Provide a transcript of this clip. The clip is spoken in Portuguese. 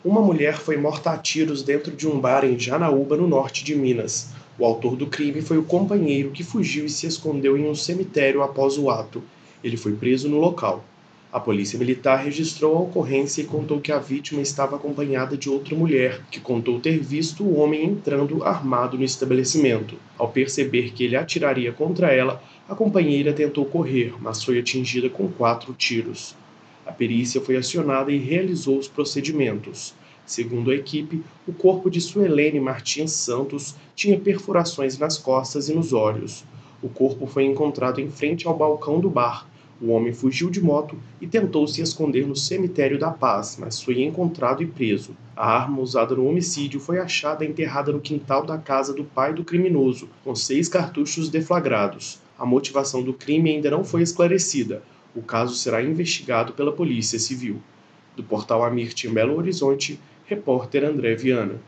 Uma mulher foi morta a tiros dentro de um bar em Janaúba, no norte de Minas. O autor do crime foi o companheiro que fugiu e se escondeu em um cemitério após o ato. Ele foi preso no local. A polícia militar registrou a ocorrência e contou que a vítima estava acompanhada de outra mulher, que contou ter visto o homem entrando armado no estabelecimento. Ao perceber que ele atiraria contra ela, a companheira tentou correr, mas foi atingida com 4 tiros. A perícia foi acionada e realizou os procedimentos. Segundo a equipe, o corpo de Suelene Martins Santos tinha perfurações nas costas e nos olhos. O corpo foi encontrado em frente ao balcão do bar. O homem fugiu de moto e tentou se esconder no cemitério da Paz, mas foi encontrado e preso. A arma usada no homicídio foi achada enterrada no quintal da casa do pai do criminoso, com 6 cartuchos deflagrados. A motivação do crime ainda não foi esclarecida. O caso será investigado pela Polícia Civil. Do portal Amirte em Belo Horizonte, repórter André Viana.